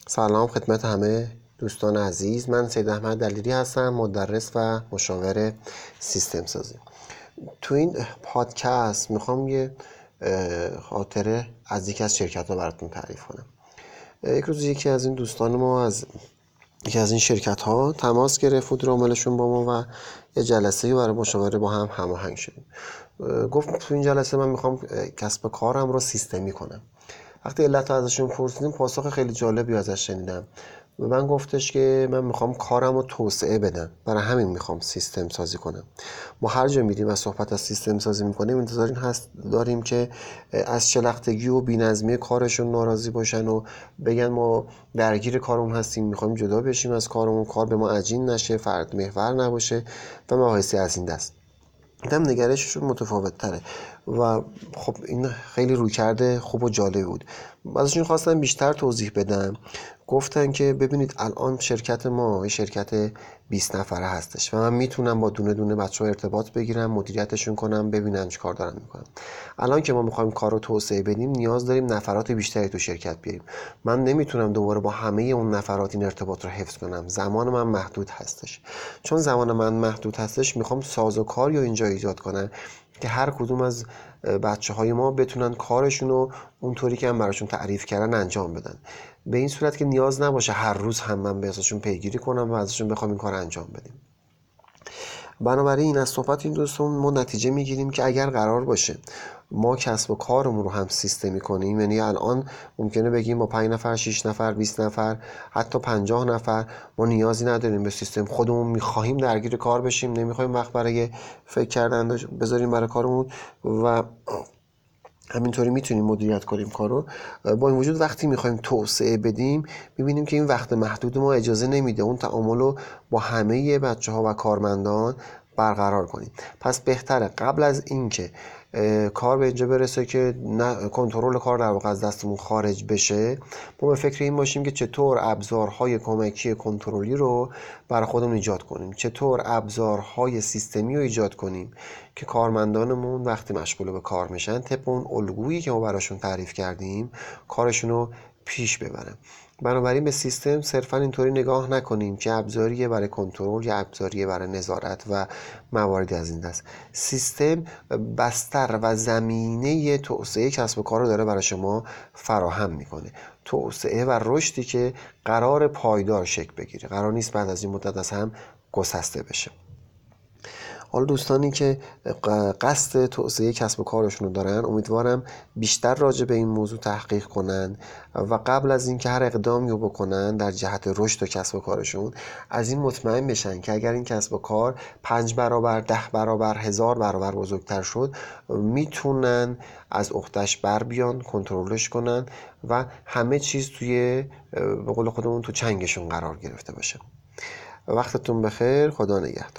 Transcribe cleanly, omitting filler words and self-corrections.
سلام خدمت همه دوستان عزیز. من سید احمد دلیری هستم، مدرس و مشاور سیستم سازی. تو این پادکست میخوام یه خاطره از یکی از شرکت ها براتون تعریف کنم. یک روز یکی از این دوستان ما از یکی از این شرکت ها تماس گرفت، مدیر عاملشون با ما، و یه جلسه برای مشاوره با هم هماهنگ شدیم. گفت تو این جلسه من میخوام کسب کارم رو سیستمی کنم. وقتی علت رو ازشون پرسیدیم، پاسخ خیلی جالبی ازش شنیدم. و من گفتش که من میخوام کارم رو توسعه بدم، برای همین میخوام سیستم سازی کنم. ما هر جا میریم و صحبت از سیستم سازی میکنیم، انتظار این هست داریم که از شلختگی و بی‌نظمی کارشون ناراضی باشن و بگن ما درگیر کارمون هستیم، میخوایم جدا بشیم از کارمون، کار به ما عجین نشه، فرد محور نباشه و مباحثی از این دست. دیدم نگرششون متفاوت تره و خب این خیلی رویکرد خوب و جالب بود. ازشون خواستم بیشتر توضیح بدم. گفتن که ببینید الان شرکت ما شرکت 20 نفره هستش و من میتونم با دونه دونه بچه‌ها ارتباط بگیرم، مدیریتشون کنم، ببینم چی کار دارن میکنن. الان که ما میخوایم کار رو توسعه بدیم، نیاز داریم نفرات بیشتری تو شرکت بیاریم. من نمیتونم دوباره با همه اون نفرات این ارتباط رو حفظ کنم، زمان من محدود هستش. چون زمان من محدود هستش، میخوام سازوکاری رو اینجا ایجاد کنم که هر کدوم از بچه‌های ما بتونن کارشون رو اونطوری که من براشون تعریف کردن انجام بدن، به این صورت که نیاز نباشه هر روز هم من به ازشون پیگیری کنم و ازشون بخوام این کار انجام بدیم. بنابراین از صحبت این دوستان ما نتیجه میگیریم که اگر قرار باشه ما کسب و کارمون رو هم سیستمی کنیم، یعنی الان ممکنه بگیم با 5 نفر، 6 نفر، 20 نفر، حتی 50 نفر ما نیازی نداریم به سیستم. خودمون میخواهیم درگیر کار بشیم، نمیخوایم وقت برای فکر کردن بذاریم برای کارمون و همینطوری میتونیم مدیریت کنیم کارو. با این وجود وقتی میخوایم توسعه بدیم، میبینیم که این وقت محدود ما اجازه نمیده اون تعامل رو با همه بچه‌ها و کارمندان برقرار کنیم. پس بهتره قبل از اینکه کار به اینجا برسه که کنترل کار در واقع از دستمون خارج بشه، ما به فکر این باشیم که چطور ابزارهای کمکی کنترلی رو برای خودمون ایجاد کنیم، چطور ابزارهای سیستمی رو ایجاد کنیم که کارمندانمون وقتی مشغول به کار میشن، طبق اون الگویی که ما براشون تعریف کردیم کارشون رو پیش ببرن. بنابراین به سیستم صرفا اینطوری نگاه نکنیم که ابزاریه برای کنترل یا ابزاریه برای نظارت و مواردی از این دست. سیستم بستر و زمینه توسعه کسب و کار رو داره برای شما فراهم میکنه، توسعه و رشدی که قرار پایدار شکل بگیره، قرار نیست بعد از این مدت از هم گسسته بشه. حالا دوستانی که قصد توسعه کسب و کارشون رو دارن، امیدوارم بیشتر راجع به این موضوع تحقیق کنن و قبل از اینکه هر اقدامی رو بکنن در جهت رشد و کسب و کارشون، از این مطمئن بشن که اگر این کسب و کار 5 برابر، 10 برابر، 1000 برابر بزرگتر شد، میتونن از عهده‌اش بر بیان، کنترلش کنن و همه چیز توی به قول خودمون تو چنگشون قرار گرفته باشه. وقتتون بخیر، خدا نگهدار.